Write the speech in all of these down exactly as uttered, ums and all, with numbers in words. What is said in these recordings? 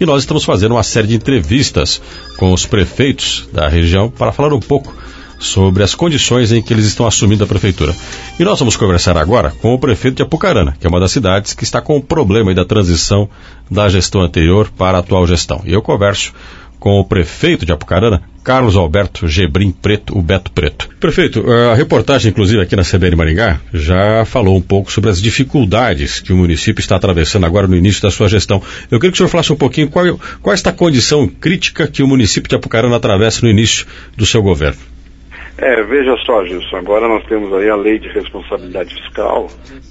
e nós estamos fazendo uma série de entrevistas com os prefeitos da região para falar um pouco sobre as condições em que eles estão assumindo a prefeitura. E nós vamos conversar agora com o prefeito de Apucarana, que é uma das cidades que está com o problema aí da transição da gestão anterior para a atual gestão. E eu converso com o prefeito de Apucarana, Carlos Alberto Gebrim Preto, o Beto Preto. Prefeito, a reportagem, inclusive, aqui na C B N Maringá, já falou um pouco sobre as dificuldades que o município está atravessando agora no início da sua gestão. Eu queria que o senhor falasse um pouquinho qual, qual é esta condição crítica que o município de Apucarana atravessa no início do seu governo. É, veja só, Gilson, agora nós temos aí a lei de responsabilidade fiscal,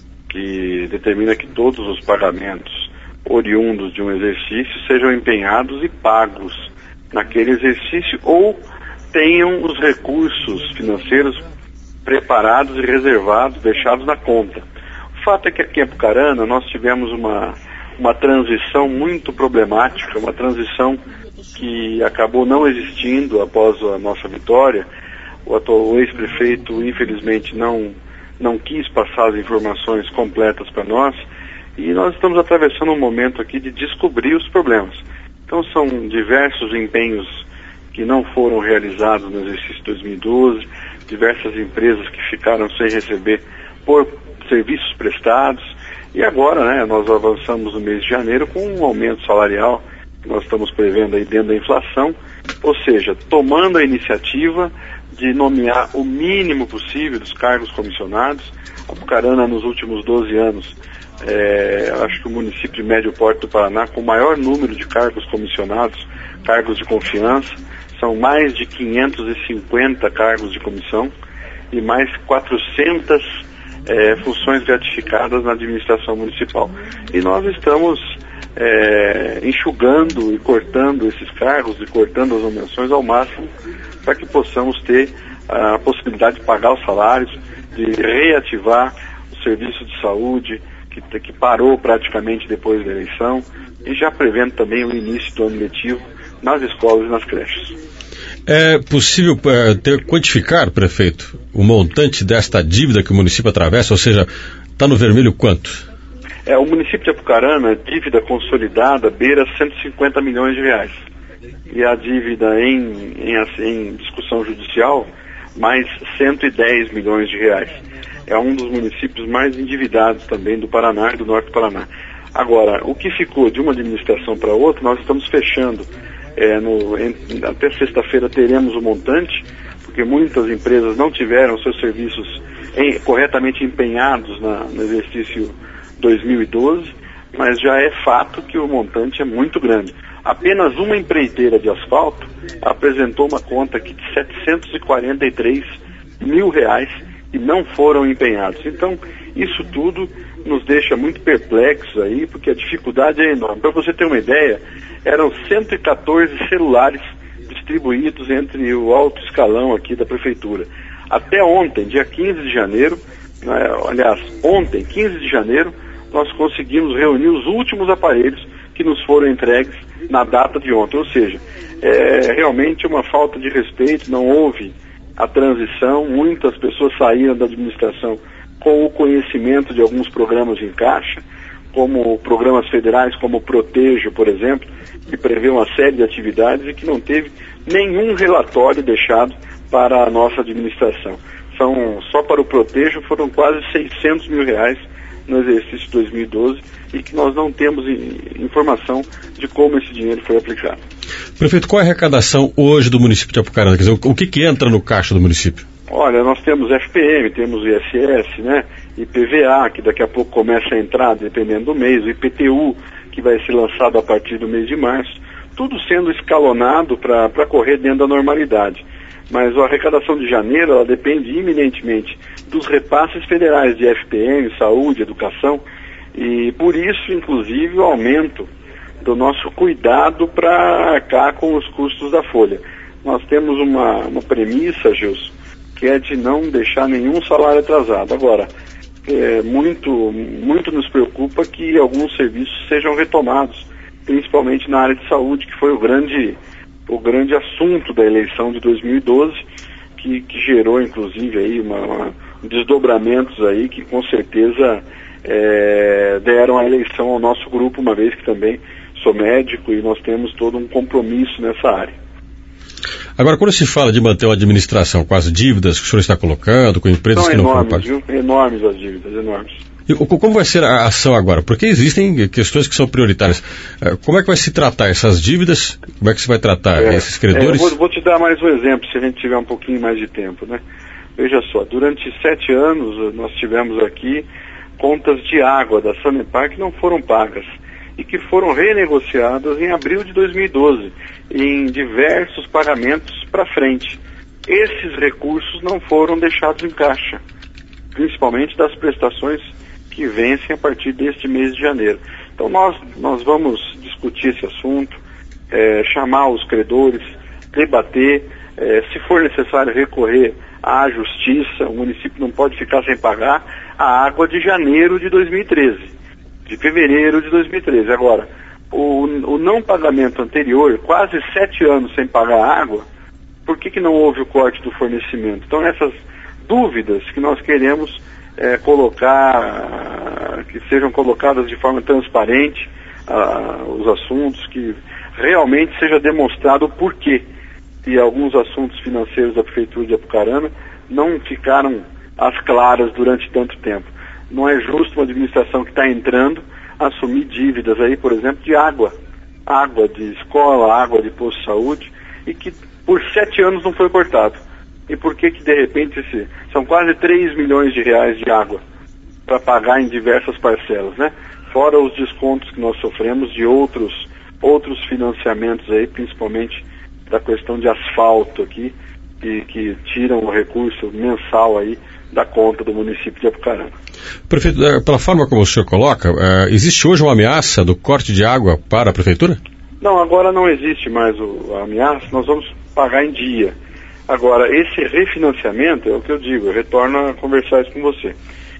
que determina que todos os pagamentos oriundos de um exercício sejam empenhados e pagos naquele exercício ou tenham os recursos financeiros preparados e reservados, deixados na conta. O fato é que aqui em Apucarana nós tivemos uma, uma transição muito problemática, uma transição que acabou não existindo após a nossa vitória. O atual ex-prefeito, infelizmente, não, não quis passar as informações completas para nós e nós estamos atravessando um momento aqui de descobrir os problemas. Então são diversos empenhos que não foram realizados no exercício dois mil e doze, diversas empresas que ficaram sem receber por serviços prestados e agora, né, nós avançamos no mês de janeiro com um aumento salarial que nós estamos prevendo aí dentro da inflação, ou seja, tomando a iniciativa de nomear o mínimo possível dos cargos comissionados. Apucarana, nos últimos doze anos, é, acho que o município de médio porte do Paraná com o maior número de cargos comissionados, cargos de confiança, são mais de quinhentos e cinquenta cargos de comissão e mais quatrocentas é, funções gratificadas na administração municipal. E nós estamos é, enxugando e cortando esses cargos e cortando as nomeações ao máximo para que possamos ter a possibilidade de pagar os salários, de reativar o serviço de saúde, que, que parou praticamente depois da eleição, e já prevendo também o início do ano letivo nas escolas e nas creches. É possível é, ter, quantificar, prefeito, o montante desta dívida que o município atravessa, ou seja, está no vermelho quanto? É, o município de Apucarana, dívida consolidada, beira cento e cinquenta milhões de reais. E a dívida em, em, em discussão judicial, mais cento e dez milhões de reais. É um dos municípios mais endividados também do Paraná e do Norte do Paraná. Agora, o que ficou de uma administração para outra, nós estamos fechando. É, no, em, até sexta-feira teremos o montante, porque muitas empresas não tiveram seus serviços em, corretamente empenhados na, no exercício dois mil e doze, mas já é fato que o montante é muito grande. Apenas uma empreiteira de asfalto apresentou uma conta aqui de setecentos e quarenta e três mil reais e não foram empenhados. Então, isso tudo nos deixa muito perplexos aí, porque a dificuldade é enorme. Para você ter uma ideia, eram cento e quatorze celulares distribuídos entre o alto escalão aqui da prefeitura. Até ontem, dia quinze de janeiro, né, aliás, ontem, quinze de janeiro, nós conseguimos reunir os últimos aparelhos que nos foram entregues na data de ontem, ou seja, é realmente uma falta de respeito, não houve a transição, muitas pessoas saíram da administração com o conhecimento de alguns programas em caixa, como programas federais como o Protejo, por exemplo, que prevê uma série de atividades e que não teve nenhum relatório deixado para a nossa administração. São, só para o Protejo foram quase seiscentos mil reais no exercício dois mil e doze e que nós não temos informação de como esse dinheiro foi aplicado. Prefeito, qual é a arrecadação hoje do município de Apucarana? Quer dizer, o que, que entra no caixa do município? Olha, nós temos F P M, temos I S S, né, I P V A, que daqui a pouco começa a entrar, dependendo do mês, o I P T U, que vai ser lançado a partir do mês de março, tudo sendo escalonado para correr dentro da normalidade. Mas a arrecadação de janeiro, ela depende iminentemente dos repasses federais de F P M, saúde, educação, e por isso, inclusive, o aumento do nosso cuidado para arcar com os custos da folha. Nós temos uma, uma premissa, Gilson, que é de não deixar nenhum salário atrasado. Agora, é, muito, muito nos preocupa que alguns serviços sejam retomados, principalmente na área de saúde, que foi o grande, o grande assunto da eleição de dois mil e doze, que, que gerou, inclusive, aí uma, uma, desdobramentos aí que, com certeza, é, deram a eleição ao nosso grupo, uma vez que também sou médico e nós temos todo um compromisso nessa área. Agora, quando se fala de manter uma administração com as dívidas que o senhor está colocando, com empresas São que não enormes, foram pagas... viu? Enormes as dívidas, enormes. E como vai ser a ação agora? Porque existem questões que são prioritárias. Como é que vai se tratar essas dívidas? Como é que se vai tratar é, esses credores? É, vou, vou te dar mais um exemplo, se a gente tiver um pouquinho mais de tempo, né? Veja só, durante sete anos nós tivemos aqui contas de água da Sanepar que não foram pagas e que foram renegociadas em abril de dois mil e doze, em diversos pagamentos para frente. Esses recursos não foram deixados em caixa, principalmente das prestações que vencem a partir deste mês de janeiro. Então nós, nós vamos discutir esse assunto, é, chamar os credores, debater, é, se for necessário recorrer à justiça. O município não pode ficar sem pagar a água de janeiro de dois mil e treze, de fevereiro de dois mil e treze. Agora, o, o não pagamento anterior, quase sete anos sem pagar a água, por que que não houve o corte do fornecimento? Então essas dúvidas que nós queremos É, colocar, que sejam colocadas de forma transparente uh, os assuntos, que realmente seja demonstrado o porquê e alguns assuntos financeiros da Prefeitura de Apucarana não ficaram às claras durante tanto tempo. Não é justo uma administração que está entrando assumir dívidas aí, por exemplo, de água, água de escola, água de posto de saúde, e que por sete anos não foi cortado. E por que que de repente esse, são quase três milhões de reais de água para pagar em diversas parcelas, né? Fora os descontos que nós sofremos de outros, outros financiamentos aí, principalmente da questão de asfalto aqui, que, que tiram o recurso mensal aí da conta do município de Apucarana. Prefeito, pela forma como o senhor coloca, existe hoje uma ameaça do corte de água para a Prefeitura? Não, agora não existe mais o, a ameaça, nós vamos pagar em dia. Agora, esse refinanciamento, é o que eu digo, eu retorno a conversar isso com você.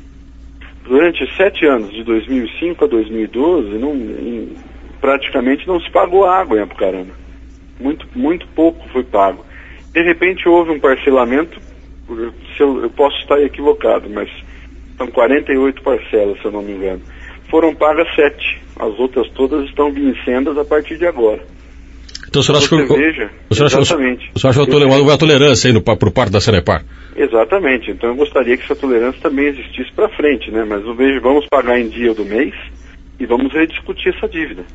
Durante sete anos, de dois mil e cinco a dois mil e doze, não, em, praticamente não se pagou água em Apucarana. Muito, muito pouco foi pago. De repente houve um parcelamento, se eu, eu posso estar equivocado, mas são quarenta e oito parcelas, se eu não me engano. Foram pagas sete, as outras todas estão vincendas a partir de agora. Então o senhor acha que veja, o senhor exatamente. O senhor acha que houve uma tolerância aí no, por parte da Sanepar? Exatamente, então eu gostaria que essa tolerância também existisse para frente, né? Mas eu vejo, vamos pagar em dia do mês e vamos rediscutir essa dívida.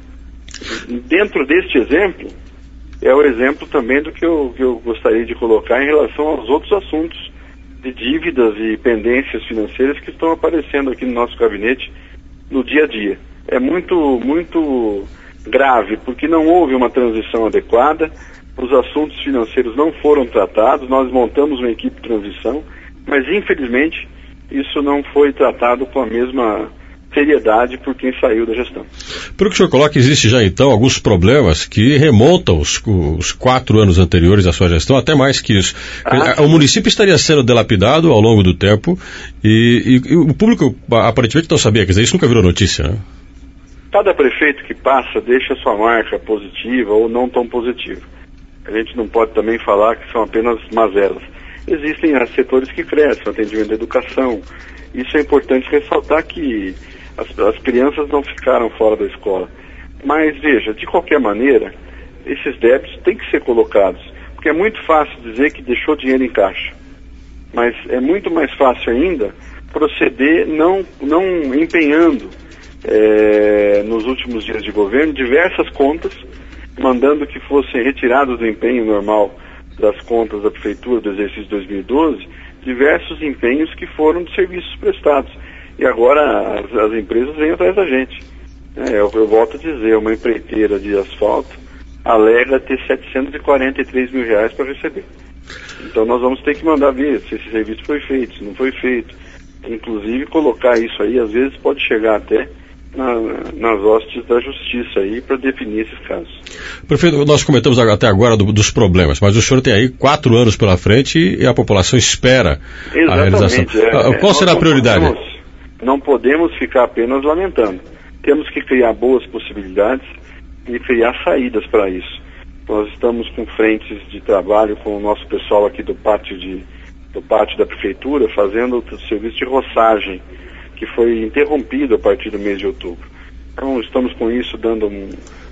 Dentro deste exemplo, é o exemplo também do que eu, que eu gostaria de colocar em relação aos outros assuntos de dívidas e pendências financeiras que estão aparecendo aqui no nosso gabinete no dia a dia. É muito, muito grave, porque não houve uma transição adequada, os assuntos financeiros não foram tratados, nós montamos uma equipe de transição, mas infelizmente isso não foi tratado com a mesma seriedade por quem saiu da gestão. Pelo que o senhor coloca, existe já então alguns problemas que remontam os, os quatro anos anteriores à sua gestão, até mais que isso. Ah, o município estaria sendo dilapidado ao longo do tempo e, e, e o público aparentemente não sabia, quer dizer, isso nunca virou notícia, né? Cada prefeito que passa deixa sua marca positiva ou não tão positiva. A gente não pode também falar que são apenas mazelas. Existem setores que crescem, o atendimento da educação. Isso é importante ressaltar, que as, as crianças não ficaram fora da escola. Mas veja, de qualquer maneira, esses débitos têm que ser colocados, porque é muito fácil dizer que deixou dinheiro em caixa. Mas é muito mais fácil ainda proceder não, não empenhando É, nos últimos dias de governo, diversas contas, mandando que fossem retirados do empenho normal das contas da Prefeitura do exercício de dois mil e doze, diversos empenhos que foram de serviços prestados. E agora as, as empresas vêm atrás da gente. É, eu, eu volto a dizer, uma empreiteira de asfalto alega ter setecentos e quarenta e três mil reais para receber. Então nós vamos ter que mandar ver se esse serviço foi feito, se não foi feito. Inclusive colocar isso aí, às vezes pode chegar até Na, nas hostes da justiça aí para definir esses casos. Prefeito, nós comentamos até agora do, dos problemas, mas o senhor tem aí quatro anos pela frente e a população espera Exatamente, a realização. É, Qual será a prioridade? Não podemos, não podemos ficar apenas lamentando. Temos que criar boas possibilidades e criar saídas para isso. Nós estamos com frentes de trabalho com o nosso pessoal aqui do pátio, de, do pátio da Prefeitura, fazendo o serviço de roçagem, que foi interrompido a partir do mês de outubro. Então estamos com isso dando um,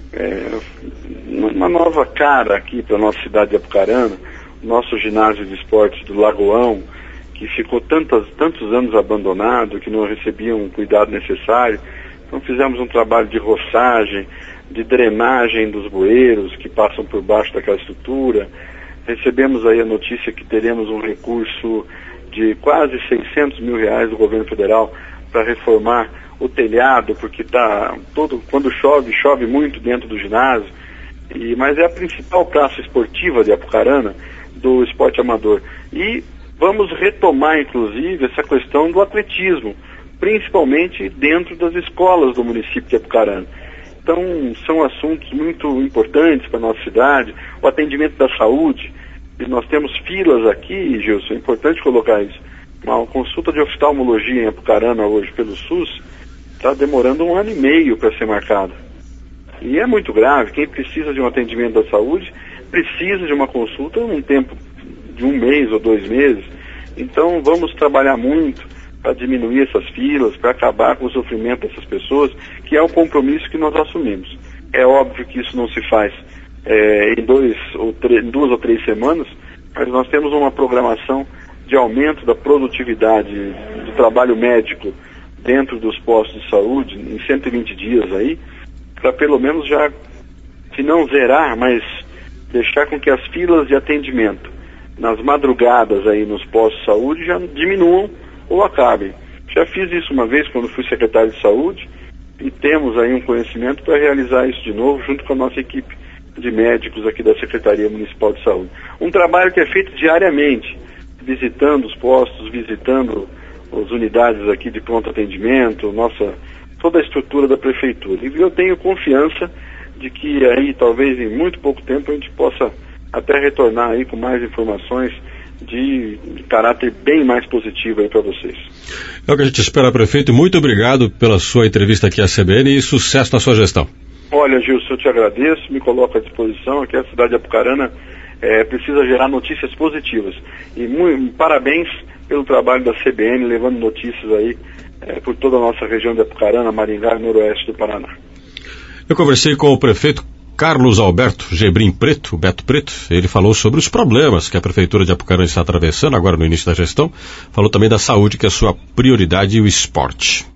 é, uma nova cara aqui para a nossa cidade de Apucarana, o nosso ginásio de esportes do Lagoão, que ficou tantos, tantos anos abandonado, que não recebia um cuidado necessário. Então fizemos um trabalho de roçagem, de drenagem dos bueiros que passam por baixo daquela estrutura. Recebemos aí a notícia que teremos um recurso de quase seiscentos mil reais do governo federal para reformar o telhado, porque tá todo, quando chove, chove muito dentro do ginásio, e, mas é a principal praça esportiva de Apucarana do esporte amador. E vamos retomar, inclusive, essa questão do atletismo, principalmente dentro das escolas do município de Apucarana. Então, são assuntos muito importantes para a nossa cidade. O atendimento da saúde, e nós temos filas aqui, Gilson, é importante colocar isso. Uma consulta de oftalmologia em Apucarana hoje pelo SUS está demorando um ano e meio para ser marcada. E é muito grave. Quem precisa de um atendimento da saúde precisa de uma consulta num tempo de um mês ou dois meses. Então, vamos trabalhar muito para diminuir essas filas, para acabar com o sofrimento dessas pessoas, que é o compromisso que nós assumimos. É óbvio que isso não se faz é, em, dois ou três, em duas ou três semanas, mas nós temos uma programação de aumento da produtividade do trabalho médico dentro dos postos de saúde em cento e vinte dias aí, para pelo menos já, se não zerar, mas deixar com que as filas de atendimento nas madrugadas aí nos postos de saúde já diminuam ou acabem. Já fiz isso uma vez quando fui secretário de saúde e temos aí um conhecimento para realizar isso de novo junto com a nossa equipe de médicos aqui da Secretaria Municipal de Saúde. Um trabalho que é feito diariamente, visitando os postos, visitando as unidades aqui de pronto atendimento, nossa, toda a estrutura da prefeitura. E eu tenho confiança de que aí talvez em muito pouco tempo a gente possa até retornar aí com mais informações de, de caráter bem mais positivo aí para vocês. É o que a gente espera, prefeito. Muito obrigado pela sua entrevista aqui à C B N e sucesso na sua gestão. Olha, Gilson, eu te agradeço, me coloco à disposição. Aqui a cidade de Apucarana é, precisa gerar notícias positivas. E muito, parabéns pelo trabalho da C B N, levando notícias aí é, por toda a nossa região de Apucarana, Maringá e noroeste do Paraná. Eu conversei com o prefeito Carlos Alberto Gebrim Preto, Beto Preto. Ele falou sobre os problemas que a Prefeitura de Apucarana está atravessando agora no início da gestão. Falou também da saúde, que é a sua prioridade, e o esporte.